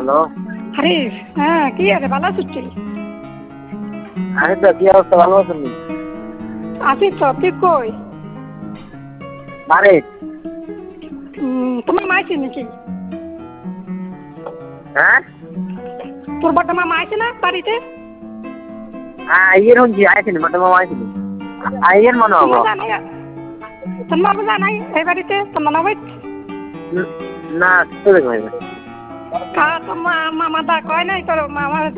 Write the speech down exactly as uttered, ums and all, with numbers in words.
Hello. হারিফ, হ্যাঁ কি আছে ভালো আছিস তুই? আরে তো কি অবস্থা, ভালো আছেন? আছিস তো, তুই কই? বাড়ি। তোমার মা আছে নাকি? হ্যাঁ তোর বড় মামা আছে না বাড়িতে? আইয়ের হচ্ছি আইসিনি বড় মামা আইসিনি আইয়ের মনে হবো। তোমার জানাই তোমার জানাই এই বাড়িতে তোমার নাম না তো দেখো কা তোমার মামা দা কয় নাই তোর মামা